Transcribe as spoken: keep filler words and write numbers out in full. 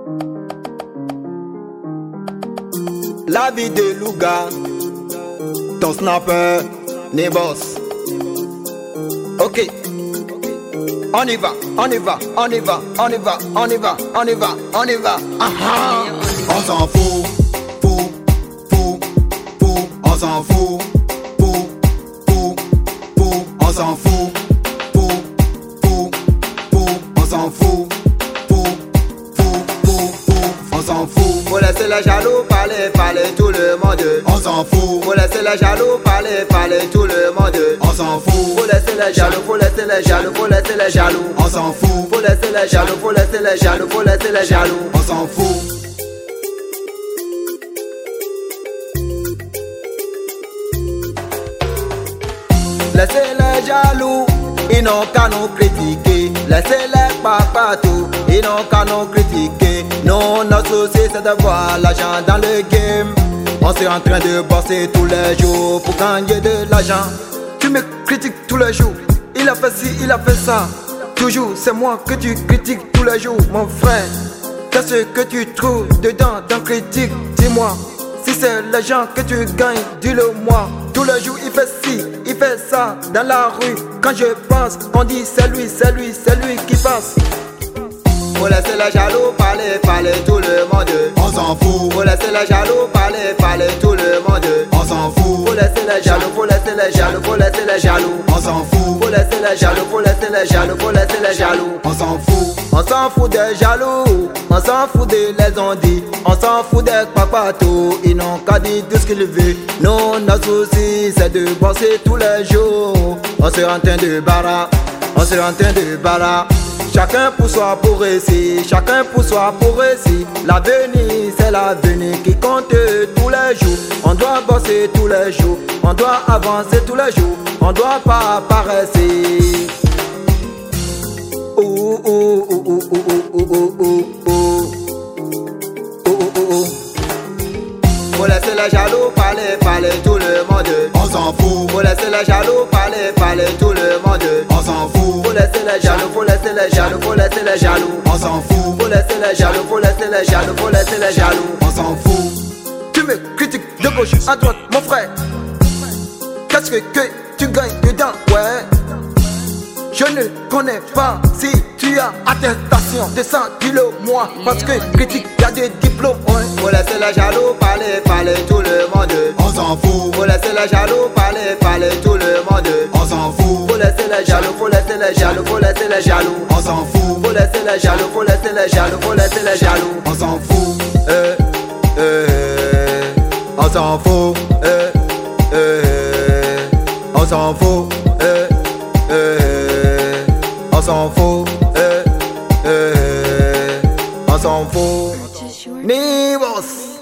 La vie de Louga, ton snapper, n'est boss. Ok, on y va, on y va, on y va, on y va, on y va, on y va, on y va. Ah ah. On s'en fout, fou, fou, fou, on s'en fout, fou, fou, fou, on s'en fout, fou, fou, fou, on s'en fout, fou, fou, fou, fou, on s'en fout. Faut laisser les jaloux parler, parler tout le monde. On s'en fout, Faut laisser les jaloux parler, parler tout le monde. on s'en fout, Faut laisser les jaloux, faut laisser les jaloux, faut laisser les jaloux. on s'en fout, Faut laisser les jaloux, faut laisser les jaloux, faut laisser les jaloux. on s'en fout. Laissez les jaloux, ils n'ont qu'à nous critiquer. Laissez les papatos, ils n'ont qu'à nous critiquer. Nous, notre souci c'est de voir l'argent dans le game. On est en train de bosser tous les jours pour gagner de l'argent. Tu me critiques tous les jours, il a fait ci, il a fait ça. Toujours c'est moi que tu critiques tous les jours, mon frère. Qu'est-ce que tu trouves dedans dans critique? Dis-moi, si c'est l'argent que tu gagnes, dis-le moi. Tous les jours il fait ci, il fait ça dans la rue. Quand je passe, on dit c'est lui, c'est lui, c'est lui qui passe. Faut laisser les jaloux parler, parler tout le monde. On s'en fout, Faut laisser les jaloux parler, parler tout le monde. on s'en fout, Faut laisser les jaloux, faut laisser les jaloux, faut laisser les jaloux. on s'en fout, Faut laisser les jaloux, faut laisser les jaloux, faut laisser les jaloux. on s'en fout, On s'en fout des jaloux, on s'en fout des les on dit, on s'en fout des papatos, ils n'ont qu'à dire tout ce qu'ils veulent. Nous, notre souci, c'est de bosser tous les jours. On se en train de bara, on se en train de bara. Chacun pour soi pour réussir, chacun pour soi pour réussir. L'avenir, c'est l'avenir qui compte tous les jours. On doit bosser tous les jours, on doit avancer tous les jours, on doit pas paraisser. Oh, oh, oh, oh, oh, oh, oh, oh, oh, oh. Oh, oh, oh, oh. Faut laisser les jaloux parler, parler tout le monde. on s'en fout, Faut laisser les jaloux parler, parler tout le monde. on s'en fout, Faut laisser les jaloux, faut laisser les jaloux, faut laisser les jaloux. on s'en fout, Faut laisser les jaloux, faut laisser les jaloux, faut laisser les jaloux. on s'en fout, Tu me critiques de gauche à droite, mon frère. Qu'est-ce que, que tu gagnes dedans, ouais? Je ne connais pas si tu as attestation de ça, dis-le moi. Parce que critique, y a des diplômes, ouais. Faut laisser les jaloux parler, parler tout le monde. on s'en fout, Faut laisser les jaloux parler, parler tout le monde. on s'en fout, Faut laisser les jaloux, faut laisser les jaloux, faut laisser les jaloux. on s'en fout, Faut laisser les jaloux, faut laisser les jaloux, faut laisser les jaloux. on s'en fout, Euh, euh, on s'en fout, euh, euh, on s'en fout, euh, euh, on s'en fout, euh, euh, on s'en fout. Nibos.